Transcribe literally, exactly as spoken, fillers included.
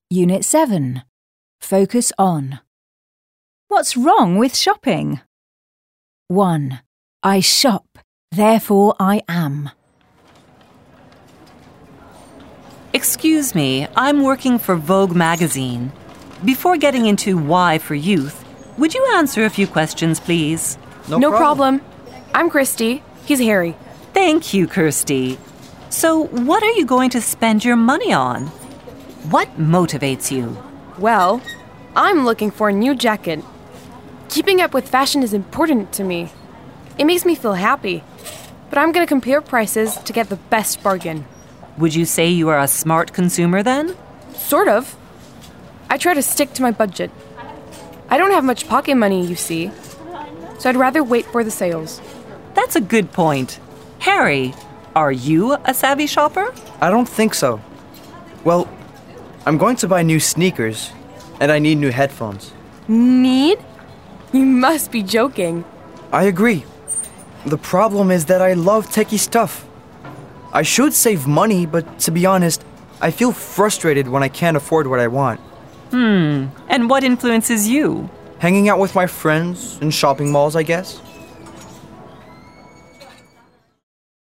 Unit seven. Focus on. What's wrong with shopping? one. I shop, therefore I am. Excuse me, I'm working for Vogue magazine. Before getting into Why for Youth, would you answer a few questions, please? No, no problem. problem. I'm Christy. He's Harry. Thank you, Kirsty. So, what are you going to spend your money on? What motivates you? Well, I'm looking for a new jacket. Keeping up with fashion is important to me. It makes me feel happy. But I'm going to compare prices to get the best bargain. Would you say you are a smart consumer then? Sort of. I try to stick to my budget. I don't have much pocket money, you see. So I'd rather wait for the sales. That's a good point. Harry, are you a savvy shopper? I don't think so. Well, I'm going to buy new sneakers, and I need new headphones. Need? You must be joking. I agree. The problem is that I love techie stuff. I should save money, but to be honest, I feel frustrated when I can't afford what I want. Hmm, and what influences you? Hanging out with my friends in shopping malls, I guess.